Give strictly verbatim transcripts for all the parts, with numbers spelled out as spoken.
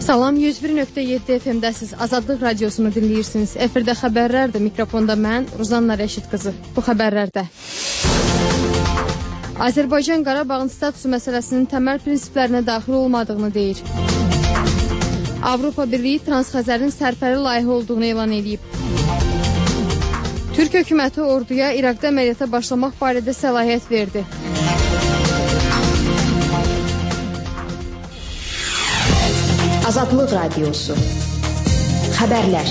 Salam, yüz bir nöqtə yeddi F M-dəsiz Azadlıq Radiosunu dinləyirsiniz. Efirdə xəbərlərdir, mikrofonda mən, Ruzanna Rəşid qızı. Bu xəbərlərdə Azərbaycan Qarabağın statusu məsələsinin təməl prinsiplərinə daxil olmadığını deyir. Avropa Birliyi Transxəzərin sərfəli layihə olduğunu elan edib. Türk hökuməti orduya İraqda əməliyyata başlamaq barədə səlahiyyət verdi. Azadlıq Radiosu. Xəbərlər.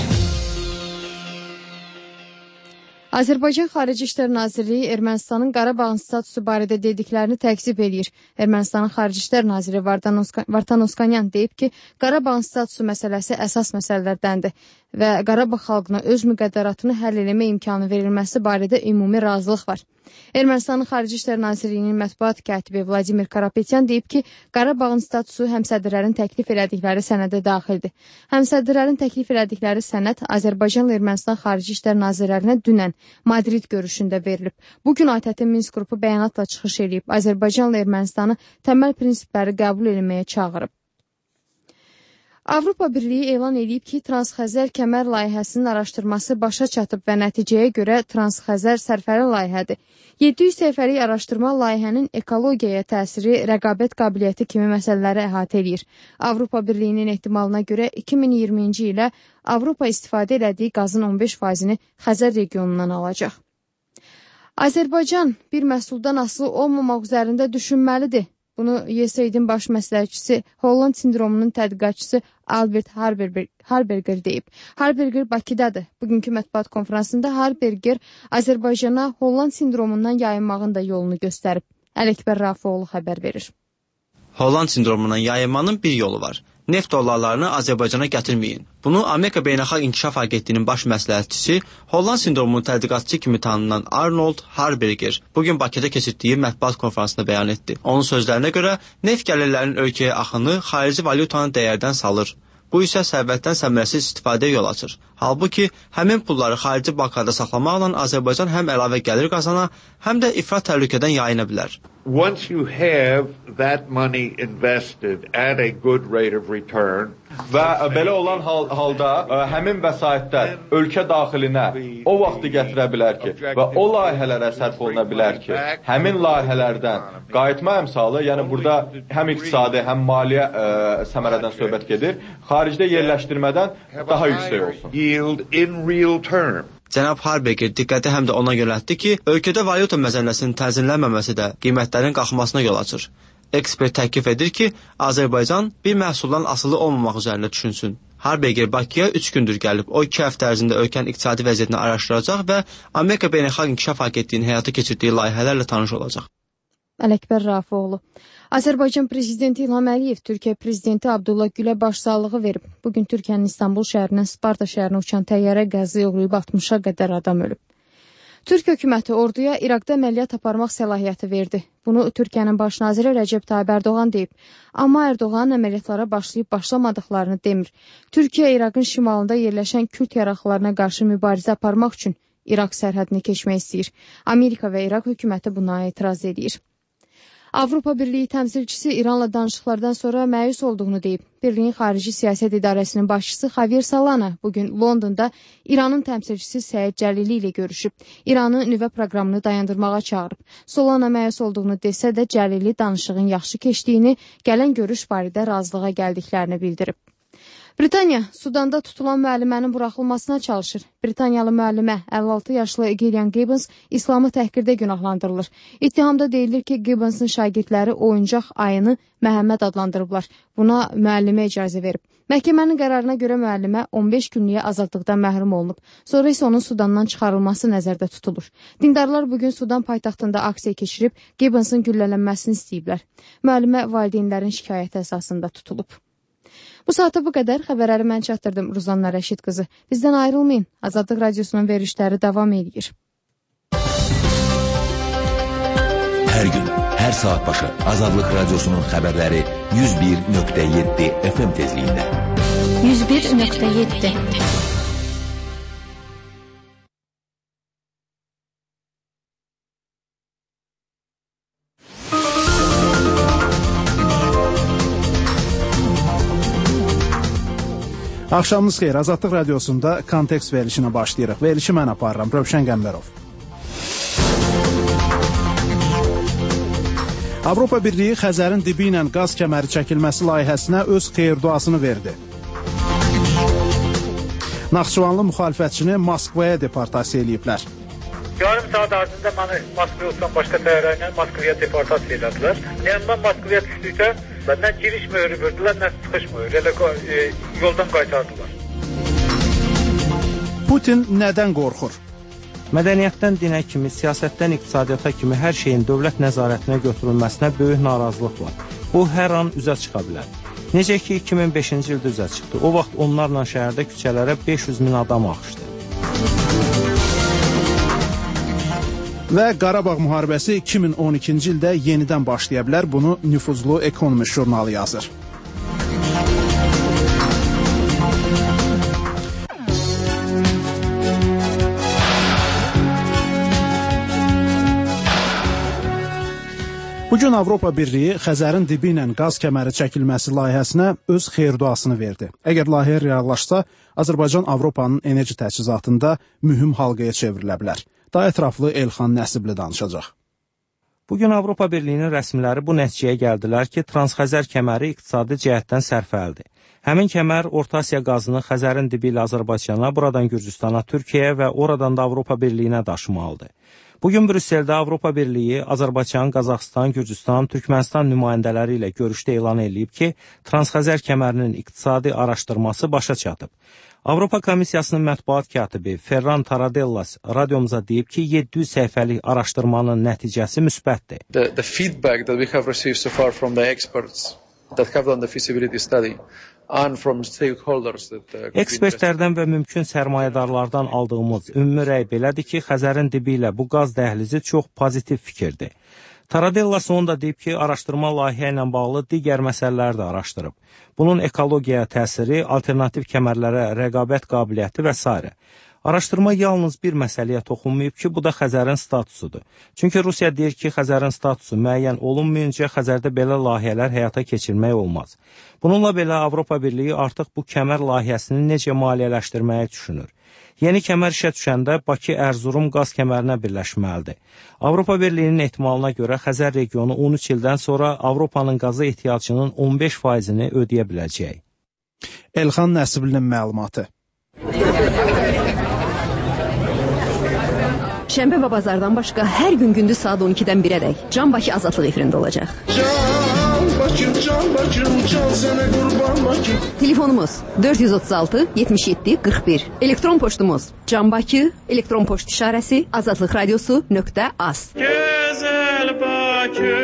Azərbaycan Xarici İşlər Nazirliyi Ermənistanın Qarabağın statusu barədə dediklərini təkzib eləyir. Ermənistanın Xarici İşlər Naziri Vartan Oskanyan deyib ki, Qarabağın statusu məsələsi əsas məsələlərdəndir və Qarabağ xalqına öz müqəddəratını həll eləmə imkanı verilməsi barədə ümumi razılıq var. Ermənistanın Xarici İşlər Nazirliyinin mətbuat katibi Vladimir Karapetyan deyib ki, Qarabağın statusu həmsədrlərin təklif elədikləri sənədə daxildir. Həmsədrlərin təklif elədikləri sənəd Azərbaycanla Ermənistan Xarici İşlər Nazirlərinə dünən Madrid görüşündə verilib. Bugün A T T Minsk qrupu bəyanatla çıxış edib, Azərbaycanla Ermənistanı təməl prinsipləri qəbul etməyə çağırıb. Avropa Birliyi elan edib ki, Transxəzər kəmər layihəsinin araşdırması başa çatıb və nəticəyə görə Transxəzər sərfəli layihədir. yeddi yüz səhifəlik araşdırma layihənin ekologiyaya təsiri, rəqabət qabiliyyəti kimi məsələləri əhatə edir. Avropa Birliyinin ehtimalına görə iki min iyirminci ilə Avropa istifadə elədiyi qazın on beş faizini Xəzər regionundan alacaq. Azərbaycan bir məhsuldan asılı olmamaq üzərində düşünməlidir. Bunu U S A I D-in baş məsləhətçisi, Holland sindromunun tədqiqatçısı Albert Harberger, Harberger deyib. Harberger Bakıdadır. Bugünkü mətbuat konferansında Harberger Azərbaycana Holland sindromundan yayınmağın da yolunu göstərib. Ələkbər Rafoğlu xəbər verir. Holland sindromundan yayınmanın bir yolu var. Neft dollarlarını Azərbaycana gətirməyin. Bunu Amerika Beynəlxalq İnkişaf Agentliğinin baş məsləhətçisi, Holland sindromunun tədqiqatçısı kimi tanınan Arnold Harberger bugün Bakıda keçirdiyi mətbuat konferansında bəyan etdi. Onun sözlərinə görə neft gəlirlərinin ölkəyə axını xarici valyutanın dəyərdən salır. Bu isə sərvətdən səmərəsiz istifadəyə yol açır. Halbuki həmin pulları xarici banklarda saxlamaqla Azərbaycan həm əlavə gəlir qazana, həm də ifrat təhlükədən yayına bilər. Once you have that money invested at a good rate of return, və belə olan hal, halda ə, həmin vəsaitlər ölkə daxilinə o vaxtı gətirə bilər ki və o layihələrə sərf oluna bilər ki, həmin layihələrdən qayıtma əmsalı, yəni burada həm iqtisadi, həm maliyyə ə, səmərədən söhbət gedir, xaricdə yerləşdirmədən daha yüksək olsun. Yield in real terms. Cənab Harberger diqqəti həm də ona yönəltdi ki, ölkədə valyuta məzənnəsinin tənzimlənməməsi də qiymətlərin qalxmasına yol açır. Ekspert təklif edir ki, Azərbaycan bir məhsuldan asılı olmamaq üzərində düşünsün. Harberger Bakıya üç gündür gəlib, o iki həftə ərzində ölkənin iqtisadi vəziyyətini araşdıracaq və Amerika Beynəlxalq İnkişaf Agentliğinin həyata keçirdiyi layihələrlə tanış olacaq. Ələkbər Rafoğlu. Azərbaycan Prezidenti İlham Əliyev Türkiyə Prezidenti Abdullah Gülə başsağlığı verib. Bugün Türkiyənin İstanbul şəhərindən Sparta şəhərinə uçan təyyarə qəzaya uğrayıb altmışa qədər adam ölüb. Türk hökuməti orduya İraqda əməliyyat aparmaq səlahiyyəti verdi. Bunu Türkiyənin baş naziri Rəcəb Tayyib Ərdoğan deyib. Amma Ərdoğan əməliyyatlara başlayıb başlamadıqlarını demir. Türkiyə İraqın şimalında yerləşən Kürd yaraqlarına qarşı mübarizə aparmaq üçün İraq sərhədini keçmək istəyir. Amerika və İraq hökuməti buna etiraz edir. Avropa Birliyi təmsilçisi İranla danışıqlardan sonra məyus olduğunu deyib. Birliyin Xarici Siyasət İdarəsinin başçısı Xavier Solana bugün Londonda İranın təmsilçisi Səid Cəlili ilə görüşüb. İranın nüvə proqramını dayandırmağa çağırıb. Solana məyus olduğunu desə də Cəlili danışığın yaxşı keçdiyini, gələn görüş barədə razılığa gəldiklərini bildirib. Britaniya Sudanda tutulan müəllimənin buraxılmasına çalışır. Britaniyalı müəllimə əlli altı yaşlı Gillian Gibbons İslamı təhqirdə günahlandırılır. İttihamda deyilir ki, Gibbons'ın şagirdləri oyuncaq ayını Məhəmməd adlandırıblar. Buna müəllimə icazə verib. Məhkəmənin qərarına görə müəllimə on beş günlük azadlıqdan məhrum olunub. Sonra isə onun Sudandan çıxarılması nəzərdə tutulur. Dindarlar bugün Sudan paytaxtında aksiya keçirib Gibbons'ın güllələnməsini istəyiblər. Müəllimə valideynlərin şikayəti əsasında tutulub. Bu saata bu qədər. Xəbərləri mən çatdırdım, Ruzanna Rəşid qızı. Bizdən ayrılmayın. Azadlıq Radiosunun verilişləri davam edir. Hər gün, hər saat başı Azadlıq Radiosunun xəbərləri yüz bir nöqtə yeddi F M tezliyində. yüz bir nöqtə yeddi Axşamınız xeyir. Azadlıq radiosunda kontekst verilişinə başlayırıq. Verilişi mən aparıram. Rövşən Qəmbərov. Avropa Birliyi Xəzərin dibi ilə qaz kəməri çəkilməsi layihəsinə öz xeyir-duasını verdi. Naxçıvanlı müxalifətçini Moskvaya deportasiya eləyiblər. Yarım saat ardında məni Moskvaya uçan başqa təyyarə ilə Moskvaya deportasiya elədilər. Yəni mən Moskvaya düşdükdə nə giriş möhrü verdilər, nə çıxış möhrü. Elə e, yoldan qaytardılar. Putin nədən qorxur? Mədəniyyətdən dinə kimi, siyasətdən iqtisadiyyata kimi hər şeyin dövlət nəzarətinə götürülməsinə böyük narazılıq var. Bu hər an üzə çıxa bilər. Necə ki, iki min beşinci ildə üzə çıxdı. O vaxt onlarla şəhərdə küçələrə beş yüz min adam axışdı. Və Qarabağ müharibəsi iki min on ikinci ildə yenidən başlaya bilər. Bunu nüfuzlu Economist jurnalı yazır. Bugün Avropa Birliyi Xəzərin dibi ilə qaz kəməri çəkilməsi layihəsinə öz xeyir-duasını verdi. Əgər layihə reallaşsa, Azərbaycan Avropanın enerji təchizatında mühüm halqaya çevrilə bilər. Daha ətraflı Elxan Nəsibli danışacaq. Bugün Avropa Birliyinin rəsmiləri bu nəticəyə gəldilər ki, Transxəzər kəməri iqtisadi cəhətdən sərfəlidir. Həmin kəmər Orta Asiya qazını Xəzərin dibi ilə Azərbaycana, buradan Gürcüstana, Türkiyəyə və oradan da Avropa Birliyinə daşımalıdır. Bugün Brüsseldə Avropa Birliyi, Azərbaycan, Qazaxıstan, Gürcüstan, Türkmənistan nümayəndələri ilə görüşdə elan edib ki, Transxəzər kəmərinin iqtisadi araşdırması başa çatıb. Avropa Komissiyasının mətbuat katibi Ferran Taradellas radiomuza deyib ki, yeddi yüz səhifəlik araşdırmanın nəticəsi müsbətdir. The, the feedback that we have received so far from the experts that have done the feasibility study and from stakeholders that uh, Ekspertlərdən və mümkün sərmayədarlardan aldığımız ümumi rəy belədir ki, Xəzərin dibi ilə bu qaz dəhlizi çox pozitiv fikirdir. Taradellas onu da deyib ki, araşdırma layihə ilə bağlı digər məsələləri də araşdırıb. Bunun ekologiyaya təsiri, alternativ kəmərlərə rəqabət qabiliyyəti və s. Araşdırma yalnız bir məsələyə toxunmayıb ki, bu da Xəzərin statusudur. Çünki Rusiya deyir ki, Xəzərin statusu müəyyən olunmayınca Xəzərdə belə layihələr həyata keçirmək olmaz. Bununla belə Avropa Birliyi artıq bu kəmər layihəsini necə maliyyələşdirməyi düşünür. Yeni kəmər işə düşəndə Bakı-Ərzurum qaz kəmərinə birləşməlidir. Avropa Birliyinin ehtimalına görə Xəzər regionu on üç ildən sonra Avropanın qazı ehtiyacının on beş faizini ödəyə biləcək. Elxan Nəsiblinin məlumatı. Şənbə və bazardan başqa hər gün gündüz saat on ikidən birədək Can Bakı Azadlıq efirində olacaq. Can Bakı, Can Bakı, can sənə qurban Bakı. Telefonumuz dörd yüz otuz altı yetmiş yeddi qırx bir. Elektron poçtumuz Can Bakı, elektron poçt işarəsi azadlıq radiosu nöqtə az. Gözəl Bakı.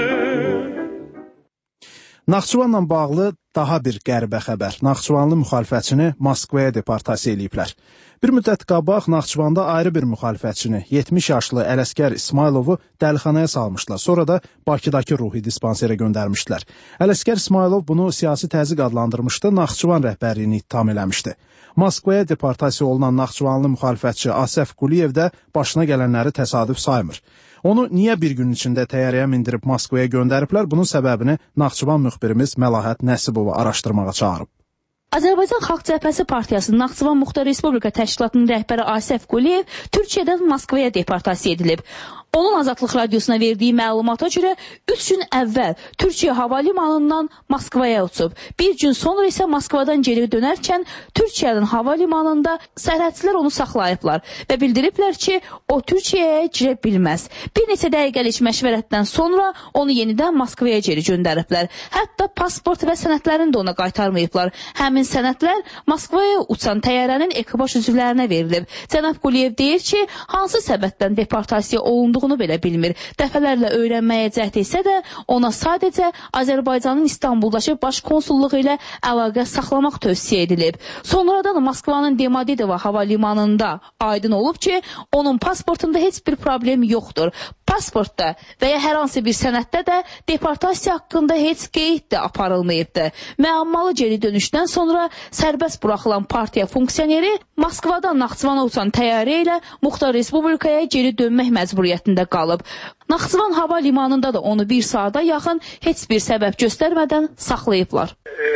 Naxçıvanla bağlı daha bir qəribə xəbər. Naxçıvanlı müxalifətçini Moskvaya deportasiya eləyiblər. Bir müddət qabaq Naxçıvanda ayrı bir müxalifətçini, yetmiş yaşlı Ələsgər İsmayılovu dəlixanaya salmışlar. Sonra da Bakıdakı ruhi dispanserə göndərmişdilər. Ələsgər İsmayılov bunu siyasi təzyiq adlandırmışdı, Naxçıvan rəhbərliyini ittiham eləmişdi. Moskvaya deportasiya olunan Naxçıvanlı müxalifətçi Asəf Quliyev də başına gələnləri təsadüf saymır. Onu niyə bir gün içində təyyarəyə mindirib Moskvaya göndəriblər? Bunun səbəbini Naxçıvan müxbirimiz Məlahət Nəsibova araşdırmağa çağırıb. Azərbaycan Xalq Cəbhəsi Partiyasının Naxçıvan Muxtar Respublika Təşkilatının rəhbəri Asəf Quliyev Türkiyədən Moskvaya deportasiya edilib. Onun Azadlıq Radiosuna verdiyi məlumata görə üç gün əvvəl Türkiyə hava limanından Moskvaya uçub. Bir gün sonra isə Moskvadan geri dönərkən Türkiyənin hava limanında sərhədçilər onu saxlayıblar və bildiriblər ki, o Türkiyəyə girə bilməz. Bir neçə dəqiqəlik məşvərətdən sonra onu yenidən Moskvaya geri göndəriblər. Hətta pasport və sənədlərini də ona qaytarmayıblar. Həmin sənədlər Moskvaya uçan təyyarənin ekipaj üzvlərinə verilib. Cənab Quliyev deyir ki, hansı səbəbdən deportasiya olunduğunu belə bilmir. Dəfələrlə öyrənməyə cəhd etsə də ona sadəcə Azərbaycanın İstanbuldakı baş konsulluğu ilə əlaqə saxlamaq tövsiyə edilib. Sonradan Moskvanın Domodedovo hava limanında aydın olub ki, onun pasportunda heç bir problem yoxdur. Pasportda və ya hər hansı bir sənəddə də deportasiya haqqında heç qeyd də aparılmayıbdır. Müəmmalı geri dönüşdən sonra sərbəst buraxılan partiya funksioneri Moskvadan Naxçıvana uçan təyyarə ilə Muxtar Respublikaya geri dönmək məcburiyyətində qalıb. Naxçıvan hava limanında da onu bir saata yaxın heç bir səbəb göstərmədən saxlayıblar. E,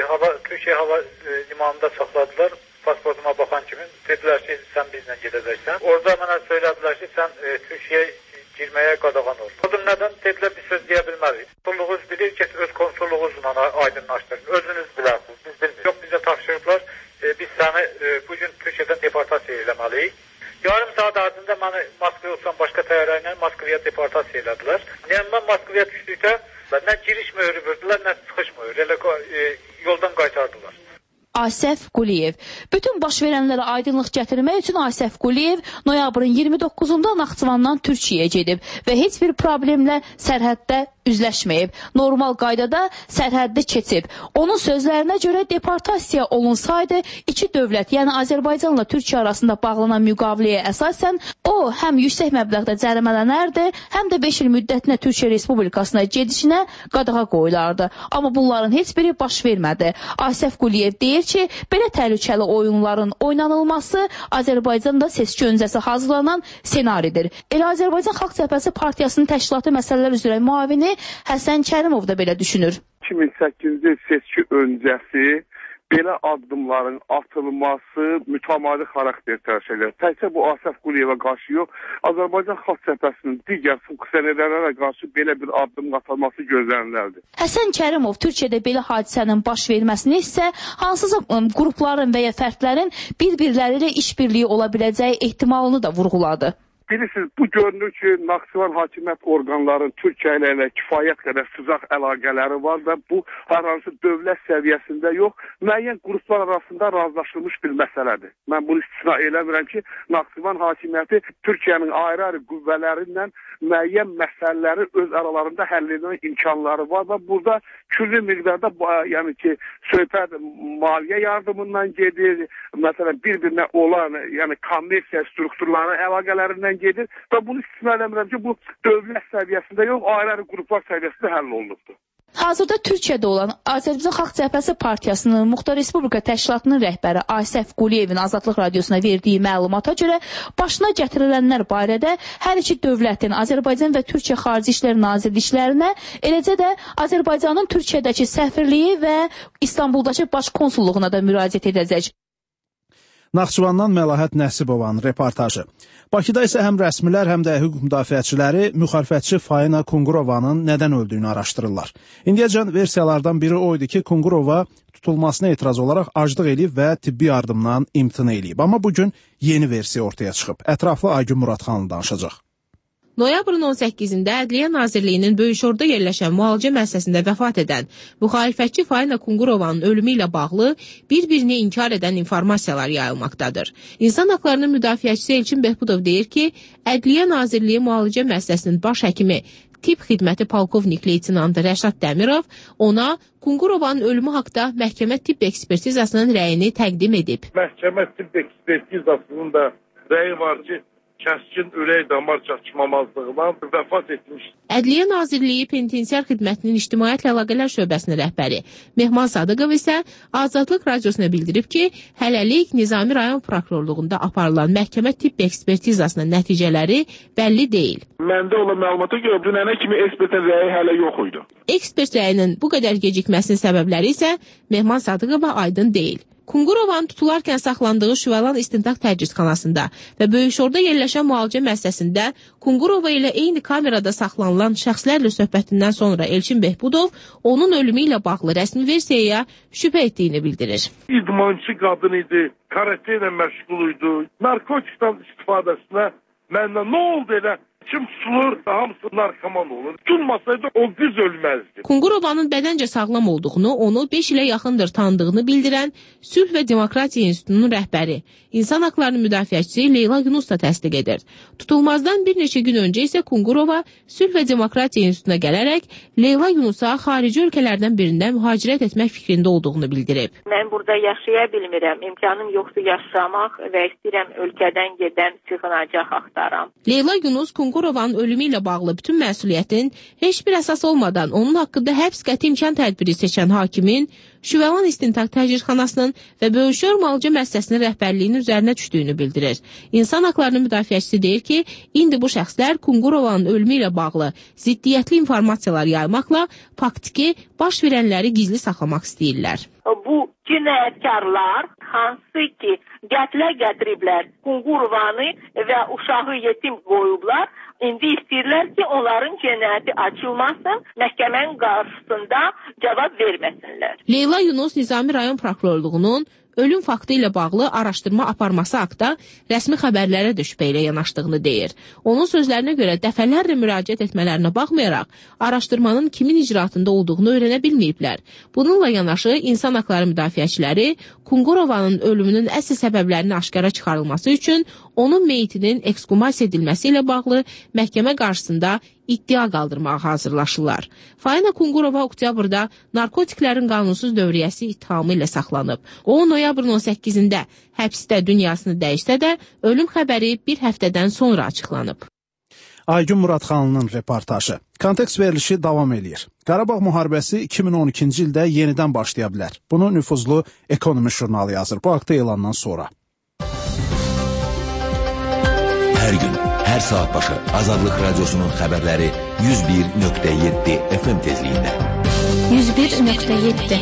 hava Türkiye hava e, limanında saxladılar. Pasportuma baxan kimi dedilər ki, sən bizlə gedəcəksən. Orada mənə söylədilər ki, sən e, Türkiyəyə girməyə qadağan ol. Odur nədən? Dedilər, biz söz deyə bilmərik. Konsulluğunuz bilir ki, öz konsulluğunuzla aydınlaşdırın. Özünüz bilərsiniz, biz bilmirik. Yox, bizə tapşırıblar, e, biz səni e, bugün Türkiyədən deportasiya eləməliyik. Yarım saat ardında məni Moskvaya uçan başqa təyyarə ilə Moskvaya deportasiya elədilər. Yəni mən Moskvaya düşdükdə nə giriş möhrü verdilər, nə çıxış möhrü. Elə e, yoldan qaytardılar. Asəf Quliyev. Bütün baş verənlərə aydınlıq gətirmək üçün Asəf Quliyev noyabrın iyirmi doqquzunda Naxçıvandan Türkiyəyə gedib və heç bir problemlə sərhəddə üzləşməyib. Normal qaydada sərhəddə keçib. Onun sözlərinə görə deportasiya olunsaydı, iki dövlət, yəni Azərbaycanla Türkiyə arasında bağlanan müqaviləyə əsasən o həm yüksək məbləğdə cərimələnərdi, həm də beş il müddətinə Türkiyə Respublikasına gedişinə qadağa qoyulardı. Amma bunların heç biri baş vermədi. Asəf Quliyev deyir ki, belə təhlükəli oyunların oynanılması Azərbaycanda seçki öncəsi hazırlanan senaridir. Elə Azərbaycan Xalq Cəbhəsi Partiyasının təşkilatı məsələlər üzrə müavini Həsən Kərimov da belə düşünür. iki min səkkizinci seçki öncəsi belə addımların atılması mütəmadi xarakter təşkil edir. Təkcə bu Asəf Quliyevə qarşı yox, Azərbaycan Xalq Cəbhəsinin digər funksiyonerlərə qarşı belə bir addım atılması gözlənilərdi. Həsən Kərimov Türkiyədə belə hadisənin baş verməsini isə hansısa qrupların və ya fərdlərin bir-birləri ilə işbirliyi ola biləcəyi ehtimalını da vurğuladı. Bilirsiniz, bu görünür ki, Naxçıvan hakimiyyət orqanlarının Türkiyə ilə, ilə kifayət qədər sıcaq əlaqələri var və bu hər hansı dövlət səviyyəsində yox, müəyyən qruplar arasında razılaşılmış bir məsələdir. Mən bunu istisna eləmirəm ki, Naxçıvan hakimiyyəti Türkiyənin ayrı-ayrı qüvvələrindən müəyyən məsələləri öz aralarında həll edən imkanları var və burada külli miqdarda, yəni ki, söhbət maliyyə yardımından gedir, məsələn, bir-birinə olan, yəni kommersiya strukturlarının əlaqələrindən gedir və bunu istisna eləmirəm ki, bu dövlət səviyyəsində yox, ayrı-ayrı qruplar səviyyəsində həll olunubdur. Hazırda Türkiyədə olan Azərbaycan Xalq Cəbhəsi Partiyasının Muxtar Respublika Təşkilatının rəhbəri Asəf Quliyevin Azadlıq Radiosuna verdiyi məlumata görə başına gətirilənlər barədə hər iki dövlətin Azərbaycan və Türkiyə Xarici İşlər Nazirliklərinə, eləcə də Azərbaycanın Türkiyədəki səfirliyi və İstanbuldakı baş konsulluğuna da müraciət edəcək. Naxçıvandan Məlahət Nəsibovanın reportajı. Bakıda isə həm rəsmilər, həm də hüquq müdafiəçiləri müxalifətçi Faina Kungurovanın nədən öldüyünü araşdırırlar. İndiyəcən versiyalardan biri o idi ki, Kungurova tutulmasına etiraz olaraq aclıq eləyib və tibbi yardımdan imtina eləyib. Amma bugün yeni versiya ortaya çıxıb. Ətraflı Aygün Muradxanlı danışacaq. Noyabrın on səkkizində Ədliyyə Nazirliyinin Böyükşorda yerləşən müalicə müəssisəsində vəfat edən müxalifətçi Faina Kungurovanın ölümü ilə bağlı bir-birini inkar edən informasiyalar yayılmaqdadır. İnsan haqlarının müdafiəçisi Elçin Behbudov deyir ki, Ədliyyə Nazirliyi müalicə müəssisəsinin baş həkimi tibb xidməti polkovnik leytenantı Rəşad Dəmirov ona Kungurovanın ölümü haqda məhkəmə tibb ekspertizasının rəyini təqdim edib. Məhkəmə tibb ekspertizasının da rəyi var ki, kəskin ürək damar çatışmamazlığından vəfat etmiş. Ədliyyə Nazirliyi Penitensiar Xidmətinin İctimaiyyətlə Əlaqələr Şöbəsinin rəhbəri Mehman Sadıqov isə Azadlıq Radiosuna bildirib ki, hələlik Nizami rayon prokurorluğunda aparılan məhkəmə tibb ekspertizasının nəticələri bəlli deyil. Məndə olan məlumata görə dünənə kimi ekspertin rəyi hələ yox idi. Ekspert rəyinin bu qədər gecikməsinin səbəbləri isə Mehman Sadıqova aydın deyil. Kungurovanın tutularkən saxlandığı Şüvəlan İstintaq Təcridxanasında və Böyükşorda yerləşən müalicə müəssisəsində Kungurova ilə eyni kamerada saxlanılan şəxslərlə söhbətindən sonra Elçin Behbudov onun ölümü ilə bağlı rəsmi versiyaya şübhə etdiyini bildirir. İdmançı qadın idi, karate ilə məşğul idi, narkotikdən istifadəsinə məndən nə oldu elə? Kim tutulur, hamısı narkoman olur. Tutulmasaydı o qız ölməzdi. Kungurovanın bədəncə sağlam olduğunu, onu beş ilə yaxındır tanıdığını bildirən Sülh və Demokratiya İnstitutunun rəhbəri, İnsan haqlarının müdafiəçisi Leyla Yunus da təsdiq edir. Tutulmazdan bir neçə gün öncə isə Kungurova Sülh və Demokratiya İnstitutuna gələrək Leyla Yunusa xarici ölkələrdən birində mühacirət etmək fikrində olduğunu bildirib. Mən burada yaşaya bilmirəm, imkanım yoxdur yaşamaq və istəyirəm ölkədən gedən sığınacaq axtaram. Leyla Yunus Kungurovanın ölümü ilə bağlı bütün məsuliyyətin heç bir əsas olmadan onun haqqında həbs qəti imkan tədbiri seçən hakimin Şüvəlan İstintaq Təcridxanasının və Böyükşor müalicə müəssisəsinin rəhbərliyinin üzərinə düşdüyünü bildirir. İnsan haqlarının müdafiəçisi deyir ki, indi bu şəxslər Kungurovanın ölümü ilə bağlı ziddiyyətli informasiyalar yaymaqla faktiki baş verənləri gizli saxlamaq istəyirlər. Bu cinayətkarlar hansı ki qətlə gətiriblər Qungurovanı və uşağı yetim qoyublar, indi istəyirlər ki, onların cinayəti açılmasın, məhkəmənin qarşısında cavab verməsinlər. Leyla Yunus Nizami rayon prokurorluğunun ölüm faktı ilə bağlı araşdırma aparması haqda rəsmi xəbərlərə də şübhə ilə yanaşdığını deyir. Onun sözlərinə görə dəfələrlə müraciət etmələrinə baxmayaraq, araşdırmanın kimin icraatında olduğunu öyrənə bilməyiblər. Bununla yanaşı, insan haqları müdafiəçiləri Qungurovanın ölümünün əsl səbəblərini aşkara çıxarılması üçün onun meyitinin ekshumasiya edilməsi ilə bağlı məhkəmə qarşısında iddia qaldırmağa hazırlaşırlar. Faina Qungurova oktyabrda narkotiklərin qanunsuz dövriyyəsi ittihamı ilə saxlanıb. O, noyabrın on səkkizində həbsdə dünyasını dəyişsə də, ölüm xəbəri bir həftədən sonra açıqlanıb. Aygün Muradxanlının reportajı. Kontekst verilişi davam edir. Qarabağ müharibəsi iki min on ikinci ildə yenidən başlaya bilər. Bunu nüfuzlu Ekonomi jurnalı yazır bu haqda elandan sonra. Hər gün, hər saat başı Azadlıq Radyosunun xəbərləri yüz bir nöqtə yeddi F M tezliyində. yüz bir nöqtə yeddi.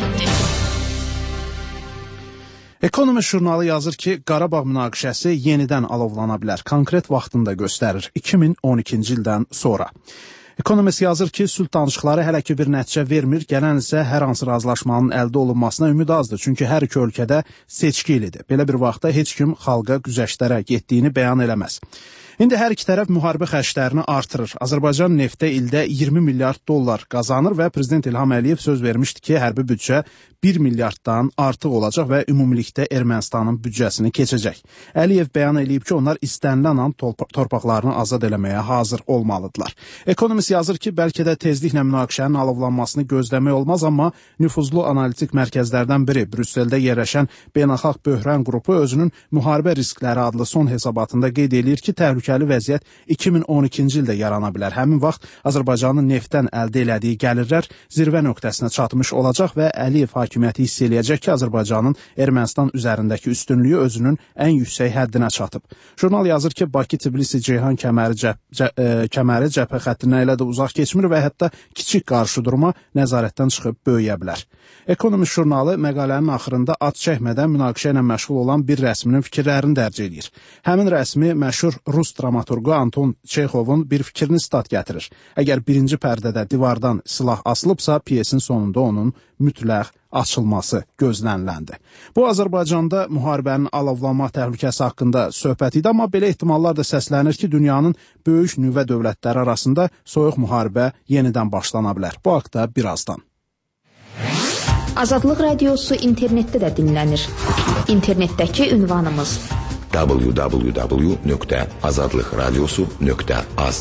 Ekonomi jurnalı yazır ki, Qarabağ münaqişəsi yenidən alovlana bilər. Konkret vaxtını da göstərir. iki min on ikinci ildən sonra. Ekonomist yazır ki, sülh danışıqları hələ ki bir nəticə vermir, gələn isə hər hansı razılaşmanın əldə olunmasına ümid azdır. Çünki hər iki ölkədə seçki ilidir. Belə bir vaxtda heç kim xalqa güzəştlərə getdiyini bəyan eləməz. İndi hər iki tərəf müharibə xərclərini artırır. Azərbaycan neftə ildə iyirmi milyard dollar qazanır və Prezident İlham Əliyev söz vermişdi ki, hərbi büdcə bir milyarddan artıq olacaq və ümumilikdə Ermənistanın büdcəsini keçəcək. Əliyev bəyan edib ki, onlar istənilən an torpaqlarını azad eləməyə hazır olmalıdırlar. Ekonomist yazır ki, bəlkə də tezliklə münaqişənin alovlanmasını gözləmək olmaz, amma nüfuzlu analitik mərkəzlərdən biri Brüsseldə yerləşən Beynəlxalq Böhran qrupu özünün müharibə riskləri adlı son hesabatında qeyd edir ki, təhlükəli vəziyyət iki min on ikinci ildə yarana bilər. Həmin vaxt Azərbaycanın neftdən əldə elədiyi gəlirlər zirvə nöqtəsinə çatmış olacaq və Əliyev hakimiyyəti hiss eləyəcək ki, Azərbaycanın Ermənistan üzərindəki üstünlüyü özünün ən yüksək həddinə çatıb. Jurnal yazır ki, Bakı-Tbilisi-Ceyhan kəməri, cəb, cə, ə, kəməri cəbhə xəttindən elə də uzaq keçmir və hətta kiçik qarşıdurma nəzarətdən çıxıb böyüyə bilər. Ekonomi jurnalı məqalənin axırında ad çəkmədən münaqişə ilə məşğul olan bir rəsminin fikirlərini dərc edir. Həmin rəsmi məşhur Rus dramaturqu Anton Çexovun bir fikrini stat gətirir. Əgər birinci pərdədə divardan silah asılıbsa, pyesin sonunda onun mütləq açılması gözləniləndir. Bu, Azərbaycanda müharibənin alovlanma təhlükəsi haqqında söhbət idi, amma belə ehtimallar da səslənir ki, dünyanın böyük nüvə dövlətləri arasında soyuq müharibə yenidən başlana bilər. Bu haqda birazdan. Azadlıq Radiosu internetdə də dinlənir. İnternetdəki ünvanımız w w w nöqtə azadlıq radiosu nöqtə az.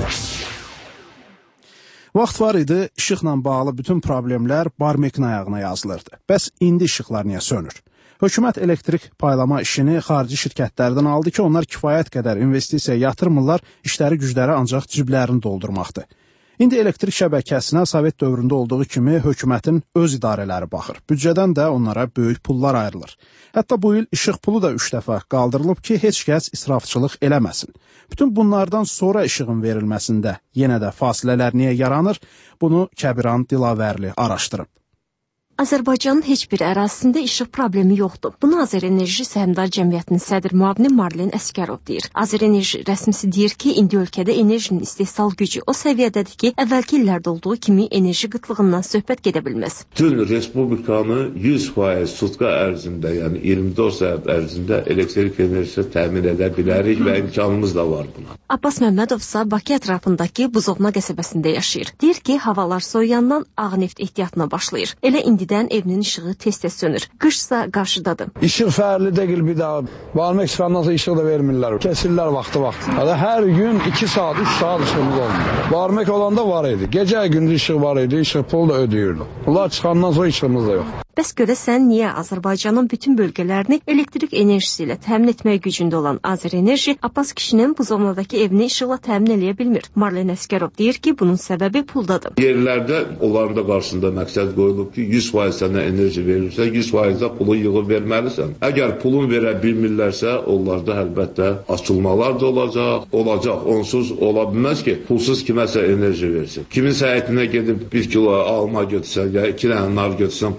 Vaxt var idi, işıqla bağlı bütün problemlər Barmekin ayağına yazılırdı. Bəs indi işıqlar niyə sönür? Hökumət elektrik paylama işini xarici şirkətlərdən aldı ki, onlar kifayət qədər investisiya yatırmırlar, işləri gücləri ancaq ciblərini doldurmaqdır. İndi elektrik şəbəkəsinə Sovet dövründə olduğu kimi hökumətin öz idarələri baxır. Büdcədən də onlara böyük pullar ayrılır. Hətta bu il işıq pulu da üç dəfə qaldırılıb ki, heç kəs israfçılıq eləməsin. Bütün bunlardan sonra işığın verilməsində yenə də fasilələr niyə yaranır? Bunu Kəbiran Dilavərli araşdırıb. Azərbaycanın heç bir ərazisində işıq problemi yoxdur. Bunu Azərenerji Səhmdar Cəmiyyətinin sədr müavini Marlen Əskərov deyir. Azərenerji rəsmisi deyir ki, indi ölkədə enerjinin istehsal gücü o səviyyədədir ki, əvvəlki illərdə olduğu kimi enerji qıtlığından söhbət gedə bilməz. Bütün respublikanı yüz faiz sutka ərzində, yəni iyirmi dörd saat ərzində elektrik enerjisi təmin edə bilərik və imkanımız da var buna. Abbas Məmmədov isə Bakı ətrafındakı Buzovna qəsəbəsində yaşayır. Deyir ki, havalar soyuyandan ağ neft ehtiyatına başlayır. Elə indidən evinin işığı tez-tez sönür. Qışsa qarşıdadır. İşıq fərli deyil bir daha. Barmaq çıxandan sonra işıq da vermirlər. Kəsirlər vaxtı-vaxtı. Hər gün iki saat, üç saat işığımız olmuyor. Barmaq olanda var idi. Gecə gündüz işıq var idi. İşıq pul da ödəyirdi. Bunlar çıxandan sonra işığımız da yox. Bəs görəsən niyə Azərbaycanın bütün bölgələrini elektrik enerjisi ilə təmin etmək gücündə olan Azərenerji Abbas kişinin Buzovnadakı evini işıqla təmin eləyə bilmir? Marlen Əskərov deyir ki, bunun səbəbi puldadır. Yerlərdə onların da qarşısında məqsəd qoyulub ki, yüz faiz sənə enerji verirsə, yüz faiz də pulu yığıb verməlisən. Əgər pulun verə bilmirlərsə, onlarda əlbəttə açılmalar da olacaq, olacaq. Onsuz ola bilməz ki, pulsuz kiməsə enerji versin. Kimin səhətinə gedib bir kilo alma götürsən, ya iki dənə nar götürsən, pulsuz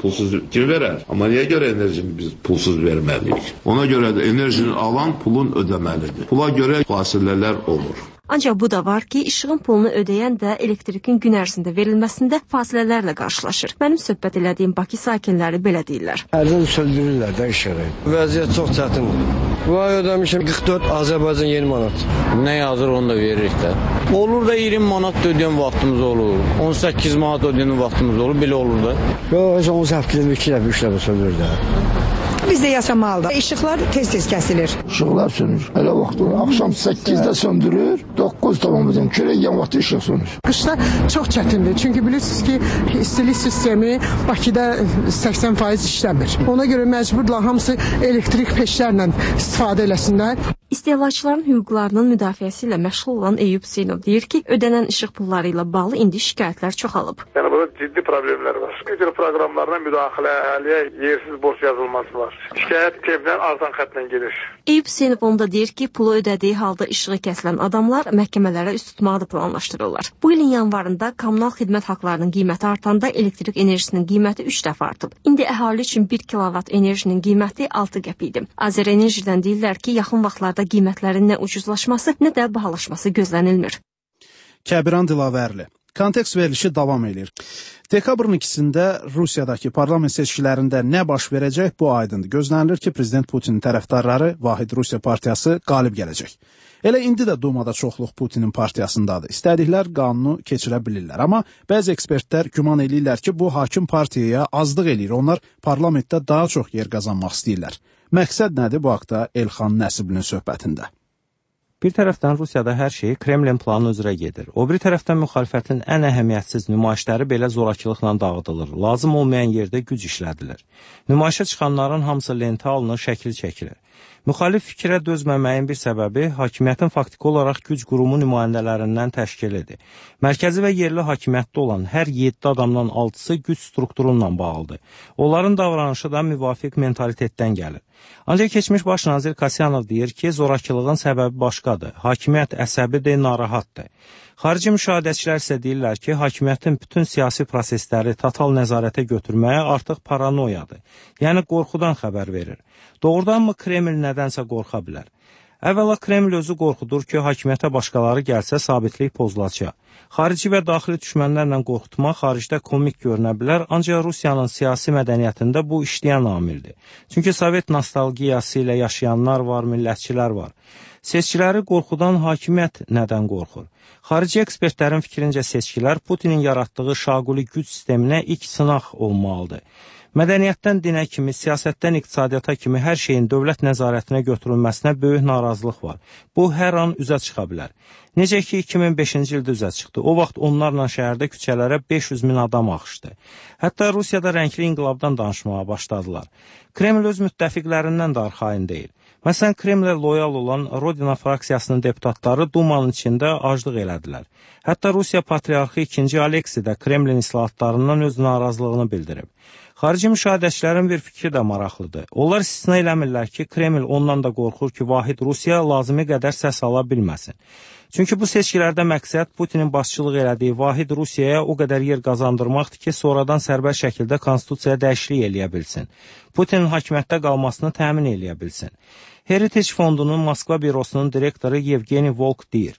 Kim verər? Amma niyə görə enerjini biz pulsuz verməliyik? Ona görə də enerjini alan pulun ödəməlidir. Pula görə fasilələr olur. Ancaq bu da var ki, işığın pulunu ödəyən də elektrikin gün ərzində verilməsində fasilələrlə qarşılaşır. Mənim söhbət elədiyim Bakı sakinləri belə deyirlər. Hərdən söndürürlər də işığı. Vəziyyət çox çətindir. Vay ödəmişim qırx dörd Azərbaycan yeni manat. Nə yazır onu da veririk də. Olur da iyirmi manat da ödəyən vaxtımız olur. on səkkiz manat ödəyən vaxtımız olur. Belə olur da. Yox, on səkkiz iki dəfə üç dəfə söndürür də. Bizdə yaşamalıdır. İşıqlar tez-tez kəsilir. İşıqlar sönür. Elə vaxt axşam səkkizdə söndürür, doqquz tamam bizim kürəyən vaxtı işıq sönür. Qışda çox çətindir. Çünki bilirsiniz ki, istilik sistemi Bakıda səksən faiz işləmir. Ona görə məcburlar hamısı elektrik peşlərlə istifadə eləsinlər. İstehlakçıların hüquqlarının müdafiəsi ilə məşğul olan Eyüp Hüseynov deyir ki, ödənən işıq pulları ilə bağlı indi şikayətlər çoxalıb. Yəni burada ciddi problemlər var. Güclü proqramlarına müdaxilə, əhaliyə yersiz borc yazılması var. Şikayət tepdən artan xəttlə gedir. Eyüp Hüseynov onda deyir ki, pulu ödədiyi halda işığı kəsilən adamlar məhkəmələrə üst tutmağı da planlaşdırırlar. Bu ilin yanvarında kommunal xidmət haqlarının qiyməti artanda elektrik enerjisinin qiyməti üç dəfə artıb. İndi əhali üçün bir kilovat enerjinin qiyməti altı qəpik idi. Azərenerjidən deyirlər ki, yaxın vaxtlarda qiymətlərin nə ucuzlaşması, nə də bahalaşması gözlənilmir. Kəbiran Dilavərli. Kontekst verilişi davam edir. Dekabrın ikisində Rusiyadakı parlament seçkilərində nə baş verəcək bu aydındır. Gözlənilir ki, Prezident Putinin tərəfdarları Vahid Rusiya partiyası qalib gələcək. Elə indi də Dumada çoxluq Putinin partiyasındadır. İstədiklər qanunu keçirə bilirlər. Amma bəzi ekspertlər güman eləyirlər ki, bu hakim partiyaya azlıq eləyir. Onlar parlamentdə daha çox yer qazanmaq istəyirlər. Məqsəd nədir bu haqda Elxan Nəsiblinin söhbətində? Bir tərəfdən Rusiyada hər şey Kremlin planı üzrə gedir. O bir tərəfdən müxalifətin ən əhəmiyyətsiz nümayişləri belə zorakılıqla dağıdılır. Lazım olmayan yerdə güc işlədilir. Nümayişə çıxanların hamısı lentə alınır, şəkil çəkilir. Müxalif fikrə dözməməyin bir səbəbi hakimiyyətin faktiki olaraq güc qurumu nümayəndələrindən təşkil edir. Mərkəzi və yerli hakimiyyətdə olan hər yeddi adamdan altısı güc strukturundan bağlıdır. Onların davranışı da müvafiq mentalitetdən gəlir. Ancaq keçmiş baş nazir Kasyanov deyir ki, zorakılığın səbəbi başqadır. Hakimiyyət əsəbidir, narahatdır. Xarici müşahidəçilər isə deyirlər ki, hakimiyyətin bütün siyasi prosesləri total nəzarətə götürməyə artıq paranoyadır. Yəni qorxudan xəbər verir. Doğrudanmı Kreml nədənsə qorxa bilər? Əvvəla Kreml özü qorxudur ki, hakimiyyətə başqaları gəlsə sabitlik pozulacaq. Xarici və daxili düşmənlərlə qorxutmaq xaricdə komik görünə bilər, ancaq Rusiyanın siyasi mədəniyyətində bu işləyən amildir. Çünki Sovet nostalgiyası ilə yaşayanlar var, millətçilər var. Seçkiləri qorxudan hakimiyyət nədən qorxur? Xarici ekspertlərin fikrincə seçkilər Putinin yaratdığı şaquli güc sisteminə ilk sınaq olmalıdır. Mədəniyyətdən dinə kimi, siyasətdən iqtisadiyyata kimi hər şeyin dövlət nəzarətinə götürülməsinə böyük narazılıq var. Bu, hər an üzə çıxa bilər. Necə ki, iki min beşinci ildə üzə çıxdı. O vaxt onlarla şəhərdə küçələrə beş yüz min adam axışdı. Hətta Rusiyada rəngli inqilabdan danışmağa başladılar. Kreml öz müttəfiqlərindən də arxayın deyil. Məsələn, Kremlə loyal olan Rodina fraksiyasının deputatları Dumanın içində aclıq elədilər. Hətta Rusiya patriarxı ikinci Aleksi də Kremlin islahatlarından öz narazılığını bildirib. Xarici müşahidəçilərin bir fikri də maraqlıdır. Onlar istisna eləmirlər ki, Kreml ondan da qorxur ki, Vahid Rusiya lazımi qədər səs ala bilməsin. Çünki bu seçkilərdə məqsəd Putinin başçılıq elədiyi Vahid Rusiyaya o qədər yer qazandırmaqdır ki, sonradan sərbəst şəkildə konstitusiyaya dəyişiklik eləyə bilsin. Putinin hakimiyyətdə qalmasını təmin eləyə bilsin. Heritage Fondunun Moskva bürosunun direktoru Yevgeniy Volk deyir.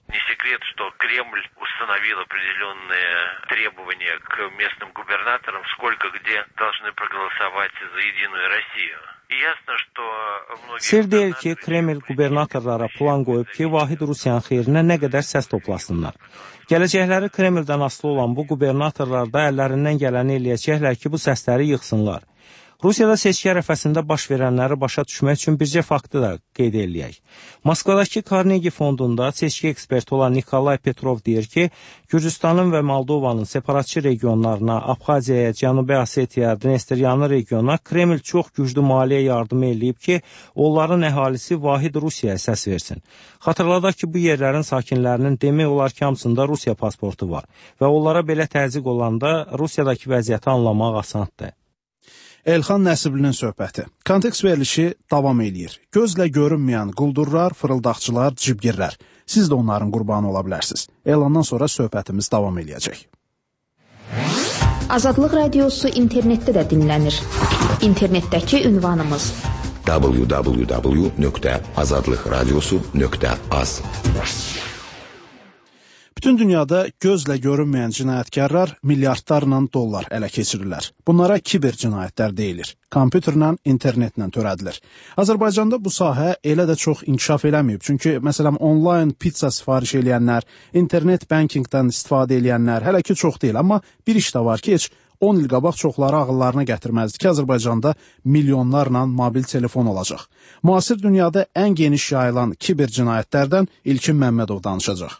Кремль установил определенные требования к местным губернаторам, сколько где должны проголосовать за Единую Россию. Sir deyil ki, Kreml qubernatorlara plan qoyub ki, Vahid Rusiyanın xeyrinə nə qədər səs toplasınlar. Gələcəkləri Kremldən asılı olan bu qubernatorlar da əllərindən gələni eləyəcəklər ki, bu səsləri yıxsınlar. Rusiyada seçki ərəfəsində baş verənləri başa düşmək üçün bircə faktı da qeyd eləyək. Moskvadakı Carnegie fondunda seçki eksperti olan Nikolay Petrov deyir ki, Gürcüstanın və Moldovanın separatçı regionlarına, Abxaziyaya, Cənubi Osetiya, Dnesteryanı regionuna Kreml çox güclü maliyyə yardımı eləyib ki, onların əhalisi Vahid Rusiyaya səs versin. Xatırladaq ki, bu yerlərin sakinlərinin demək olar ki, hamısında Rusiya pasportu var və onlara belə təzyiq olanda Rusiyadakı vəziyyəti anlamaq asandır. Elxan Nəsiblinin söhbəti. Kontekst verilişi davam eləyir. Gözlə görünməyən quldurlar, fırıldaqçılar, cibgirlər. Siz də onların qurbanı ola bilərsiniz. Elandan sonra söhbətimiz davam eləyəcək. Azadlıq Radiosu internetdə də dinlənir. İnternetdəki ünvanımız w w w nöqtə azadlıq radiosu nöqtə az. Bütün dünyada gözlə görünməyən cinayətkarlar milyardlarla dollar ələ keçirirlər. Bunlara kiber cinayətlər deyilir. Kompüterlə, internetlə törədilir. Azərbaycanda bu sahə elə də çox inkişaf eləməyib. Çünki məsələn onlayn pizza sifariş eləyənlər, internet bankingdən istifadə eləyənlər hələ ki çox deyil. Amma bir iş də var ki, heç on il qabaq çoxları ağıllarına gətirməzdi ki, Azərbaycanda milyonlarla mobil telefon olacaq. Müasir dünyada ən geniş yayılan kiber cinayətlərdən İlkin Məmmədov danışacaq.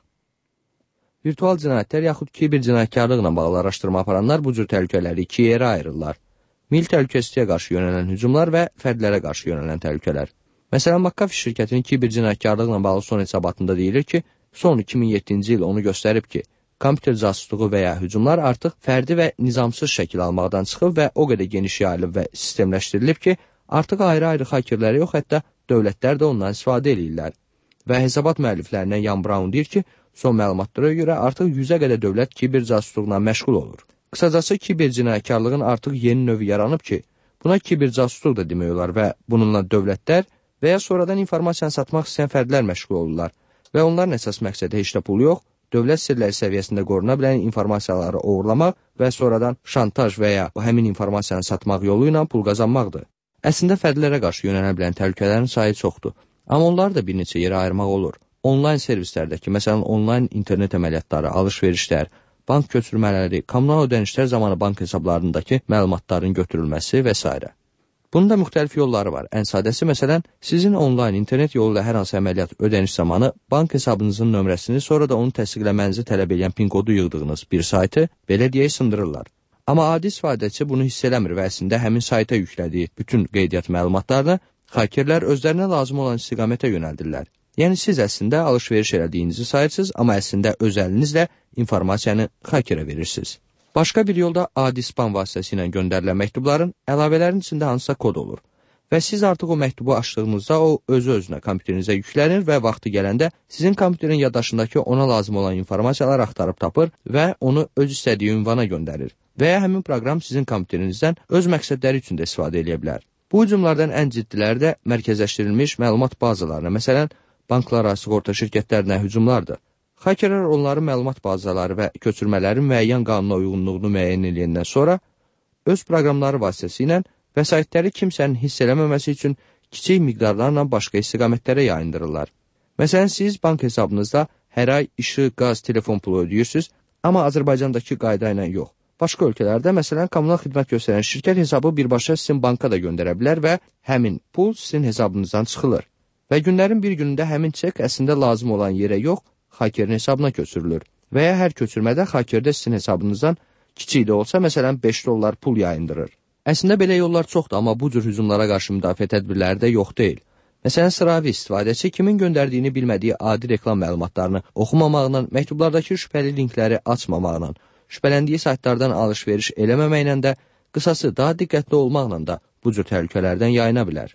Virtual cinayətlər yaxud kiber cinayətkarlıqla bağlı araşdırma aparanlar bu cür təhlükələri iki yerə ayırırlar. Mil təhlükəsizliyə qarşı yönələn hücumlar və fərdlərə qarşı yönələn təhlükələr. Məsələn, McAfee şirkətinin kiber cinayətkarlıqla bağlı son hesabatında deyilir ki, son iki min yeddinci il onu göstərib ki, kompüter casusluğu və ya hücumlar artıq fərdi və nizamsız şəkil almaqdan çıxıb və o qədər geniş yayılıb və sistemləşdirilib ki, artıq ayrı-ayrı hakerləri yox, hətta dövlətlər də ondan istifadə edirlər. Və hesabat müəlliflərindən Yan Brown deyir ki, son məlumatlara görə artıq yüzə qədər dövlət kiber casusluqla məşğul olur. Qısacası kiber cinayətkarlığın artıq yeni növü yaranıb ki, buna kiber casusluq da demək olar və bununla dövlətlər və ya sonradan informasiyanı satmaq istəyən fərdlər məşğul olurlar və onların əsas məqsədi heç də pul yox, dövlət sirləri səviyyəsində qoruna bilən informasiyaları oğurlamaq və sonradan şantaj və ya həmin informasiyanı satmaq yolu ilə pul qazanmaqdır. Əslində fərdlərə qarşı yönələ bilən təhlükələrin sayı çoxdur, amma onları da bir neçə yerə ayırmaq olur. Onlayn servislərdəki, məsələn, onlayn internet əməliyyatları, alış-verişlər, bank köçürmələri, kommunal ödənişlər zamanı bank hesablarındakı məlumatların götürülməsi və s. Bunun da müxtəlif yolları var. Ən sadəsi, məsələn, sizin onlayn internet yolu ilə hər hansı əməliyyat ödəniş zamanı bank hesabınızın nömrəsini, sonra da onu təsdiqləmənizi tələb edən pin kodu yığdığınız bir saytı belə deyək sındırırlar. Amma adi istifadəçi bunu hiss eləmir və əslində həmin sayta yüklədiyi bütün qeydiyyat məlumatlarını hakerlər özlərinə lazım olan istiqamətə yönəldirlər. Yəni siz əslində alış-veriş elədiyinizi sayırsınız, amma əslində öz əlinizlə informasiyanı hakerə verirsiniz. Başqa bir yolda adi spam vasitəsilə göndərilən məktubların əlavələrin içində hansısa kod olur və siz artıq o məktubu açdığınızda o özü-özünə kompüterinizə yüklənir və vaxtı gələndə sizin kompüterin yaddaşındakı ona lazım olan informasiyalar axtarıb tapır və onu öz istədiyi ünvana göndərir və ya həmin proqram sizin kompüterinizdən öz məqsədləri üçün də istifadə edə bilər. Bu hücumlardan ən ciddiləri də mərkəzləşdirilmiş məlumat bazalarına, məsələn, banklara, sığorta şirkətlərinə hücumlardır. Hakerlər onların məlumat bazaları və köçürmələrin müəyyən qanuna uyğunluğunu müəyyən edəndən sonra öz proqramları vasitəsilə vəsaitləri kimsənin hiss eləməməsi üçün kiçik miqdarlarla başqa istiqamətlərə yayındırırlar. Məsələn, siz bank hesabınızda hər ay işıq, qaz, telefon pulu ödəyirsiniz, amma Azərbaycandakı qayda ilə yox. Başqa ölkələrdə, məsələn, kommunal xidmət göstərən şirkət hesabı birbaşa sizin banka da göndərə bilər və həmin pul sizin hesabınızdan çıxılır. Və günlərin bir günündə həmin çek əslində lazım olan yerə yox, hakerin hesabına köçürülür və ya hər köçürmədə hakerdə sizin hesabınızdan kiçik də olsa, məsələn, beş dollar pul yayındırır. Əslində belə yollar çoxdur, amma bu cür hücumlara qarşı müdafiə tədbirləri də yox deyil. Məsələn, sıravi istifadəçi kimin göndərdiyini bilmədiyi adi reklam məlumatlarını oxumamaqla, məktublardakı şübhəli linkləri açmamaqla, şübhələndiyi saytlardan alış-veriş eləməməklə də, qısası daha diqqətli olmaqla da bu cür təhlükələrdən yayına bilər.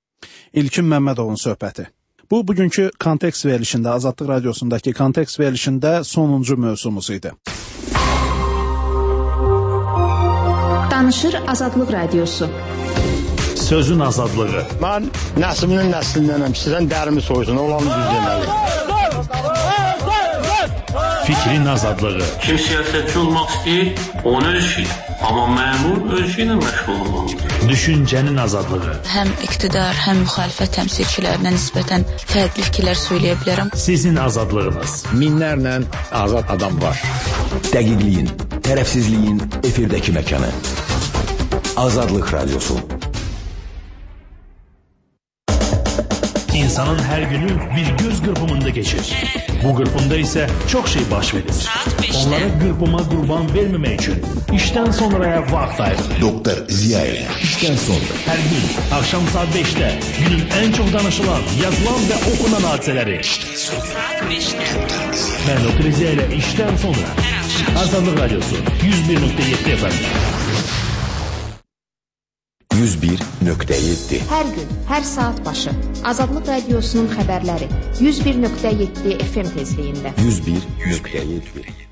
İlkin Məmmədovun söhbəti. Bu, bugünkü kontekst verilişində, Azadlıq Radiosundakı kontekst verilişində sonuncu mövzumuz idi. Danışır Azadlıq Radiosu. Sözün azadlığı. Mən nəsliminin nəslindənəm, sizdən dərimi soyusun, olanı düz deməli. Fikrin azadlığı. Kim siyasətçi olmaq istəyir, onu öz işi. Amma məmur öz işi ilə məşğul olmalıdır. Düşüncənin azadlığı. Həm iqtidar, həm müxalifət təmsilçilərinə nisbətən fərqli fikirlər söyləyə bilərəm. Sizin azadlığınız. Minlərlə azad adam var. Dəqiqliyin, tərəfsizliyin efirdəki məkanı. Azadlıq Radiosu. İnsanın hər günü bir göz qırpımında geçir. Bu qırpımda isə çox şey baş verir. Onlara qırpıma qurban verməmək üçün işdən sonraya vaxt ayırır. Doktor Ziyayev, işdən sonra. Hər gün, axşam saat beşdə günün ən çox danışılan, yazılan və okunan hadisələri. İşdən sonra. Saat beşdə. Mən Doktor Ziyayev, işdən sonra. Azadlıq Radiosu, yüz bir nöqtə yeddi F M. yüz bir nöqtə yeddi. Hər gün, hər saat başı Azadlıq Radiosunun xəbərləri yüz bir nöqtə yeddi F M tezliyində. yüz bir nöqtə yeddi.